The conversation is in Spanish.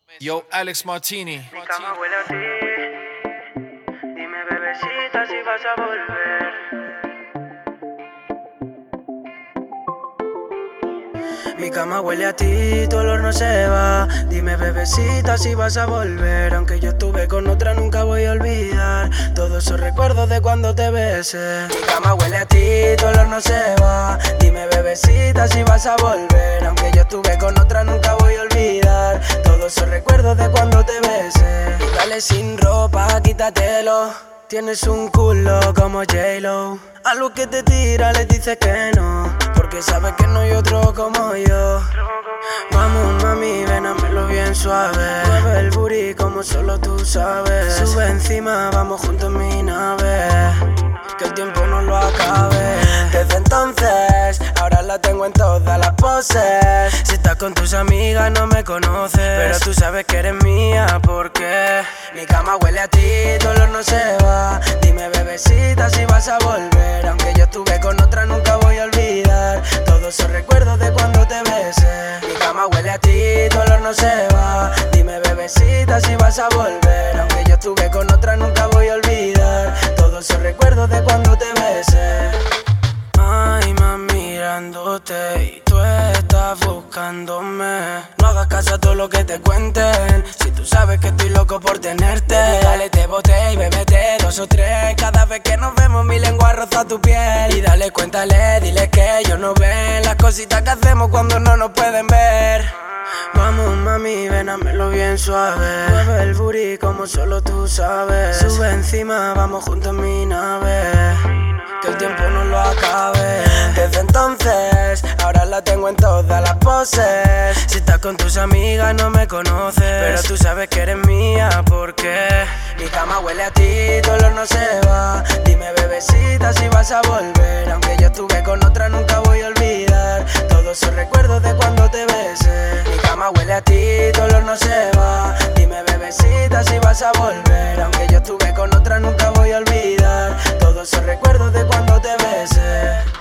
Yo, Alex Martini. Mi cama huele a ti. Dime, bebecita, si vas a volver. Mi cama huele a ti, tu olor no se va. Dime, bebecita, si vas a volver. Aunque yo estuve con otra, nunca voy a olvidar todos esos recuerdos de cuando te besé. Mi cama huele a ti, tu olor no se va. Dime, bebecita, si vas a volver. Aunque yo estuve con otra, nunca voy a olvidar todos esos recuerdos de cuando te besé. Y dale sin ropa, quítatelo. Tienes un culo como J-Lo. A lo que te tira le dices que no, porque sabes que no hay otro como yo. Vamos mami, ven, hámelo bien suave. Mueve el booty como solo tú sabes. Sube encima, vamos juntos en mi nave. Que el tiempo no lo acabe. Desde entonces, ahora la tengo en todas las poses. Si estás con tus amigas no me conoces, pero tú sabes que eres mía porque mi cama huele a ti, tu olor no se va. Dime bebecita si vas a volver. Aunque yo estuve con otra nunca voy a olvidar todos esos recuerdos de cuando te besé. Mi cama huele a ti, tu olor no se va. Dime bebecita si vas a volver. Aunque yo estuve con otra nunca voy a olvidar todos esos recuerdos de cuando te besé. Ay, mami, mirándote y tú estás buscándome. No hagas caso a todo lo que te cuenten. Si tú sabes que estoy loco por tenerte, dale, te boté y bébete 2 o 3. Cada vez que nos vemos mi lengua roza tu piel. Y dale, cuéntale, dile que ellos no ven las cositas que hacemos cuando no nos pueden ver. Vamos mami, ven, hámelo bien suave. Mueve el booty como solo tú sabes. Sube encima, vamos juntos en mi nave. Que el tiempo no lo acabe. Desde entonces, ahora la tengo en todas las poses. Si estás con tus amigas no me conoces, pero tú sabes que eres mía porque mi cama huele a ti, tu olor no se va. Dime bebecita si vas a volver. Aunque yo estuve con otra nunca voy a olvidar todos esos recuerdos de cuando te besé. Mi cama huele a ti, tu olor no se va. Dime bebecita si vas a volver. Aunque yo estuve con otra nunca voy a olvidar todos esos recuerdos de cuando te besé.